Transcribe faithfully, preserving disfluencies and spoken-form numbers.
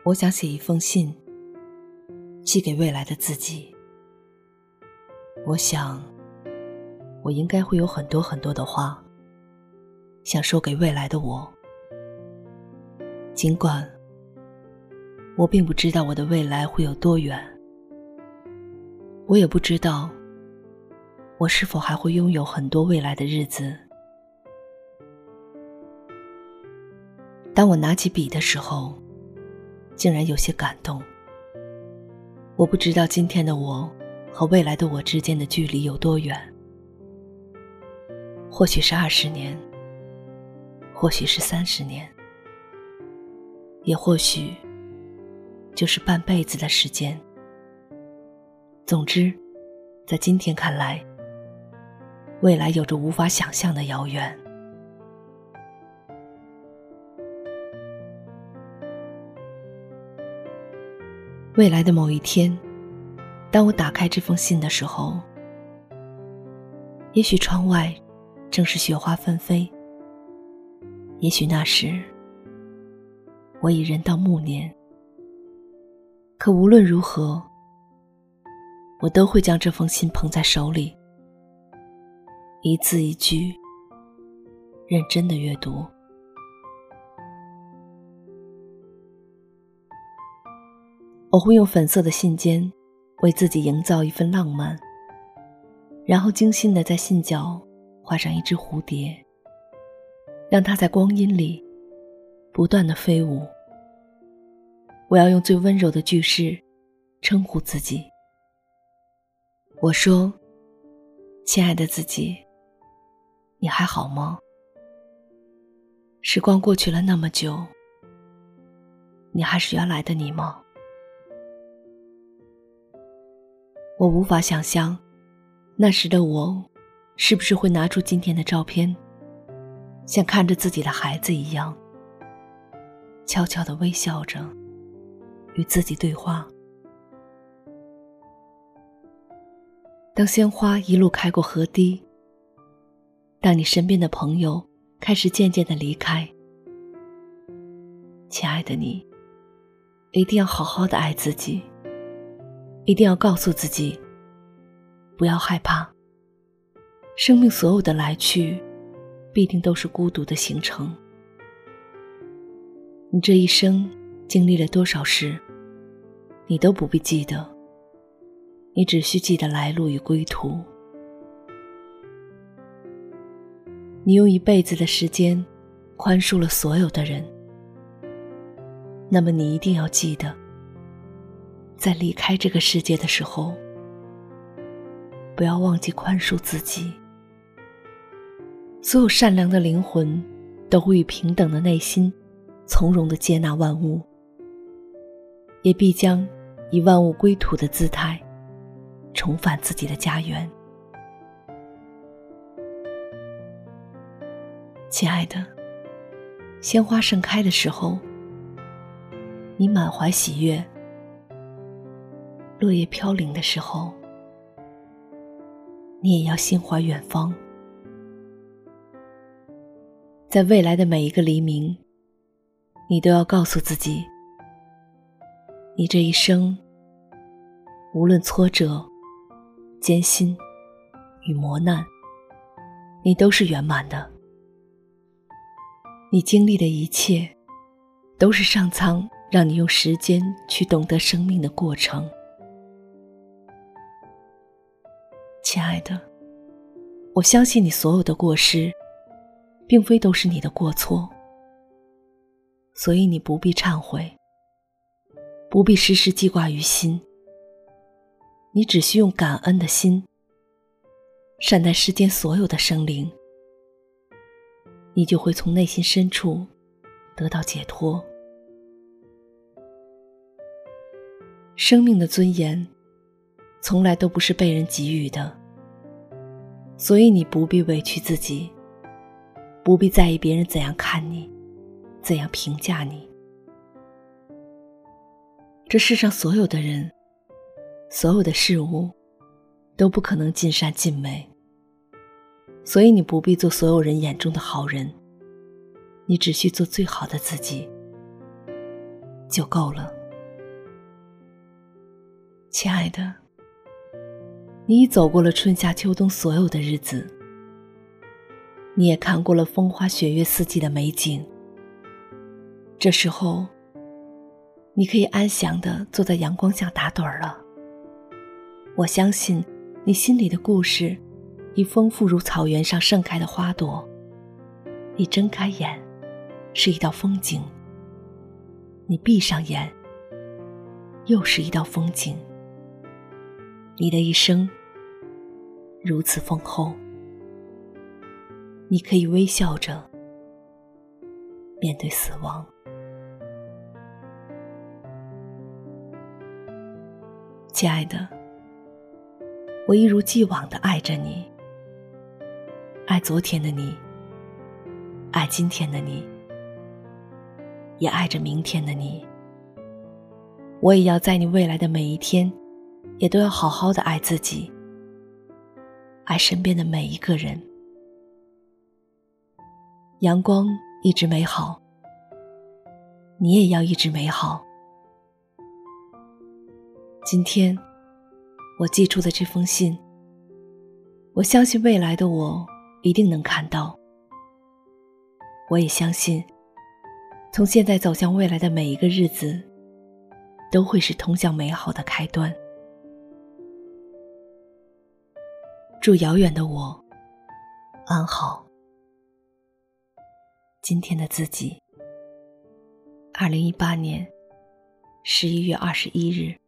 我想写一封信，寄给未来的自己。我想，我应该会有很多很多的话，想说给未来的我。尽管我并不知道我的未来会有多远，我也不知道我是否还会拥有很多未来的日子。当我拿起笔的时候，竟然有些感动。我不知道今天的我和未来的我之间的距离有多远，或许是二十年，或许是三十年，也或许就是半辈子的时间。总之，在今天看来，未来有着无法想象的遥远。未来的某一天，当我打开这封信的时候，也许窗外正是雪花纷飞，也许那时我已人到暮年。可无论如何，我都会将这封信捧在手里，一字一句认真地阅读。我会用粉色的信笺为自己营造一份浪漫，然后精心地在信角画上一只蝴蝶，让它在光阴里不断地飞舞。我要用最温柔的句式称呼自己。我说，亲爱的自己，你还好吗？时光过去了那么久，你还是原来的你吗？我无法想象，那时的我是不是会拿出今天的照片，像看着自己的孩子一样，悄悄地微笑着，与自己对话。当鲜花一路开过河堤，当你身边的朋友开始渐渐地离开，亲爱的你，一定要好好地爱自己，一定要告诉自己，不要害怕，生命所有的来去必定都是孤独的行程。你这一生经历了多少事，你都不必记得，你只需记得来路与归途。你用一辈子的时间宽恕了所有的人，那么你一定要记得，在离开这个世界的时候，不要忘记宽恕自己。所有善良的灵魂都会以平等的内心从容地接纳万物，也必将以万物归途的姿态重返自己的家园。亲爱的，鲜花盛开的时候，你满怀喜悦；落叶飘零的时候，你也要心怀远方。在未来的每一个黎明，你都要告诉自己，你这一生无论挫折、艰辛与磨难，你都是圆满的。你经历的一切都是上苍让你用时间去懂得生命的过程。亲爱的，我相信你所有的过失并非都是你的过错，所以你不必忏悔，不必时时记挂于心。你只需用感恩的心善待世间所有的生灵，你就会从内心深处得到解脱。生命的尊严从来都不是被人给予的，所以你不必委屈自己，不必在意别人怎样看你，怎样评价你。这世上所有的人，所有的事物都不可能尽善尽美，所以你不必做所有人眼中的好人，你只需做最好的自己。 就够了。亲爱的，你已走过了春夏秋冬所有的日子，你也看过了风花雪月四季的美景。这时候，你可以安详地坐在阳光下打盹儿了。我相信你心里的故事已丰富如草原上盛开的花朵，你睁开眼是一道风景，你闭上眼又是一道风景。你的一生如此丰厚，你可以微笑着面对死亡。亲爱的，我一如既往地爱着你，爱昨天的你，爱今天的你，也爱着明天的你。我也要在你未来的每一天，也都要好好地爱自己，爱身边的每一个人。阳光一直美好，你也要一直美好。今天我寄出的这封信，我相信未来的我一定能看到。我也相信，从现在走向未来的每一个日子，都会是通向美好的开端。祝遥远的我安好。今天的自己，二零一八年十一月二十一日。